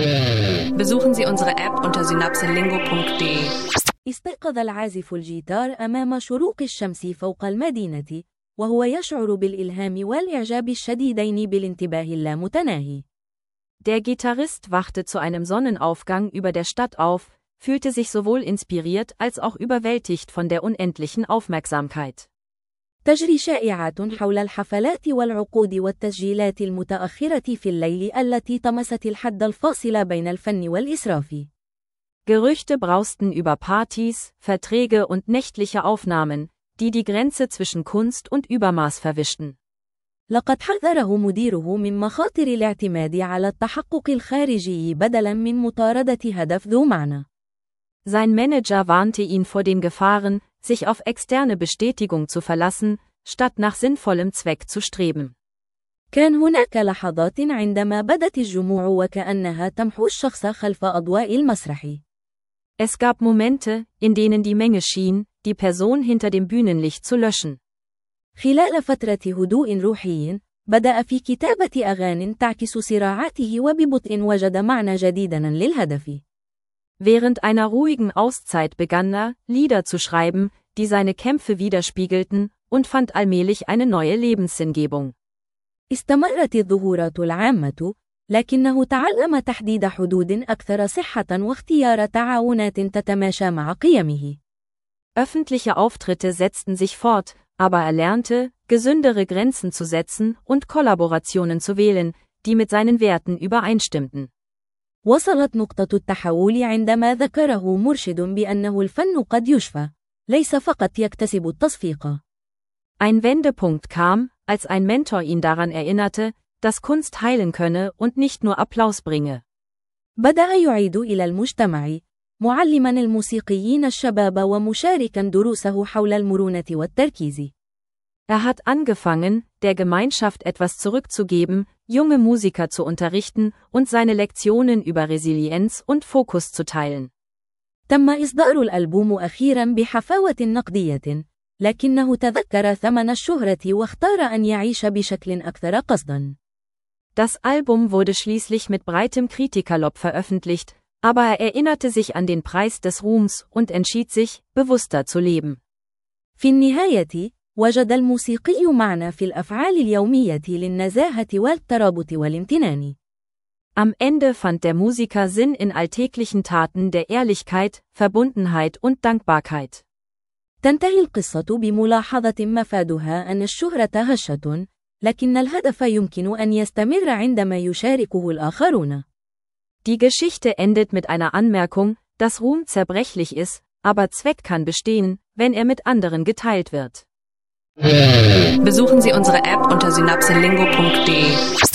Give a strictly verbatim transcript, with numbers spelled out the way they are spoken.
Besuchen Sie unsere App unter synapselingo punkt de. استيقظ العازف الجيتار أمام شروق الشمس فوق المدينة، وهو يشعر بالإلهام والإعجاب الشديدين بالانتباه اللامتناهي. Der Gitarrist wachte zu einem Sonnenaufgang über der Stadt auf, fühlte sich sowohl inspiriert als auch überwältigt von der unendlichen Aufmerksamkeit. تجري شائعات حول الحفلات والعقود والتسجيلات المتأخرة في الليل التي طمست الحد الفاصل بين الفن والإسراف. Gerüchte brausten über Partys, Verträge und nächtliche Aufnahmen, die die Grenze zwischen Kunst und Übermaß verwischten. لقد حذره مديره من مخاطر الاعتماد على التحقق الخارجي بدلاً من مطاردة هدف ذو معنى. Sein Manager warnte ihn vor den Gefahren, sich auf externe Bestätigung zu verlassen, statt nach sinnvollem Zweck zu streben. كان هناك لحظات عندما بدت الجموع وكأنها تمحو الشخص خلف أضواء المسرح. Es gab Momente, in denen die Menge schien, die Person hinter dem Bühnenlicht zu löschen. خلال فترة هدوء روحي، بدأ في كتابة أغانٍ تعكس صراعاته وببطء وجد معنى جديداً للهدف. Während einer ruhigen Auszeit begann er, Lieder zu schreiben, die seine Kämpfe widerspiegelten, und fand allmählich eine neue Lebenssinngebung. استمرت الظهورات العامة، لكنه تعلم تحديد حدود أكثر صحة واختيار تعاونات تتماشى مع قيمه. Öffentliche Auftritte setzten sich fort, aber er lernte, gesündere Grenzen zu setzen und Kollaborationen zu wählen, die mit seinen Werten übereinstimmten. وصلت نقطة التحول عندما ذكره مرشد بأنه الفن قد يشفى، ليس فقط يكتسب التصفيق. Ein Wendepunkt kam, als ein Mentor ihn daran erinnerte, dass Kunst heilen könne und nicht nur Applaus bringe. بدأ يعيد إلى المجتمع، معلماً الموسيقيين الشباب ومشاركاً دروسه حول المرونة والتركيز. Er hat angefangen, der Gemeinschaft etwas zurückzugeben, junge Musiker zu unterrichten und seine Lektionen über Resilienz und Fokus zu teilen. تم إصدار الألبوم أخيراً بحفاوة نقدية، لكنه تذكر ثمن الشهرة واختار أن يعيش بشكل أكثر قصداً. Das Album wurde schließlich mit breitem Kritikerlob veröffentlicht, aber er erinnerte sich an den Preis des Ruhms und entschied sich, bewusster zu leben. في النهاية، وجد الموسيقي معنى في الأفعال اليومية للنزاهة والترابط والامتنان. Am Ende fand der Musiker Sinn in alltäglichen Taten der Ehrlichkeit, Verbundenheit und Dankbarkeit. تنتهي القصة بملاحظة مفادها أن الشهرة هشة، لكن الهدف يمكن أن يستمر عندما يشاركه الآخرون. Die Geschichte endet mit einer Anmerkung, dass Ruhm zerbrechlich ist, aber Zweck kann bestehen, wenn er mit anderen geteilt wird. Besuchen Sie unsere App unter synapselingo punkt de.